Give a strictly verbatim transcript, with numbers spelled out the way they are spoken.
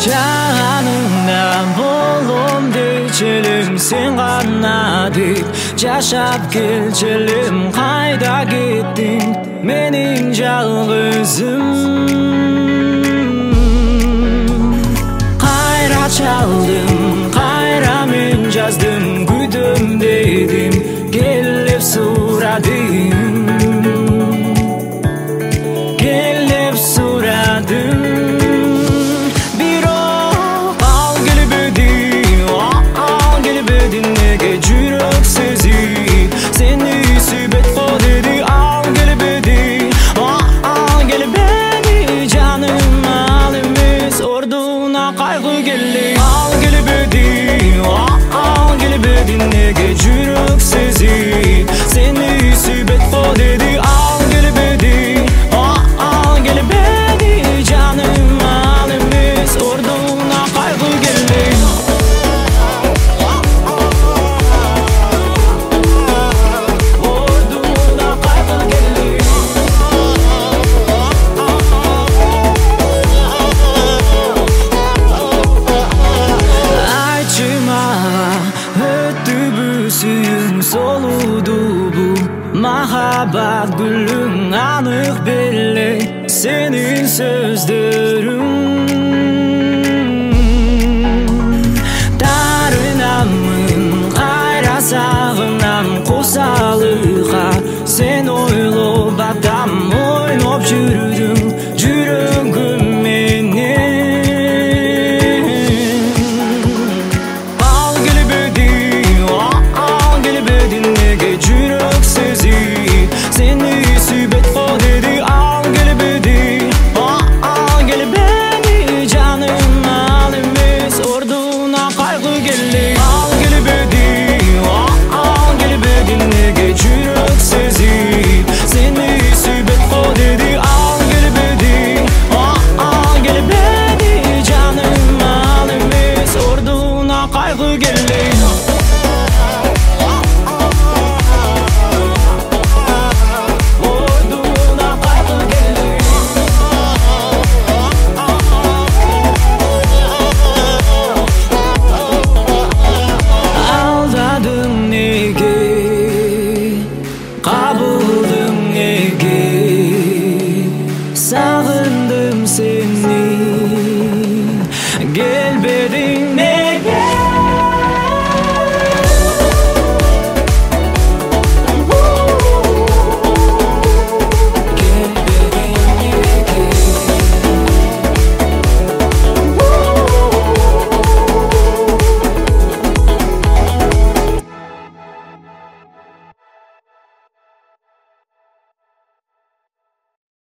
Жаныңда болом дейчелим, сен гана деп жашап келчелим. Кайда кеттиң менин жалгызым? Кайра чалдым, кайра мен жаздым, күтөм дедим, келип сурадым, келип сурадым. Бирок ал келбеди, ал келбеди, неге жүрөк сезип сени сүйбөт го деди. Ал келбеди, ал келбеди, жаным ал эмес, ордуна кайгы келди. Ал келбеди, ал келбеди, неге жүрөк сезип сени сүйбөт го деди. Ал келбеди, ал келбеди, жаным ал эмес, ордуна кайгы келди. Ордуна кайгы келди. Айтчы мага, өттүбү сүйүң, солудубу махаббат гүлүң? Анык беле сенин сөздөр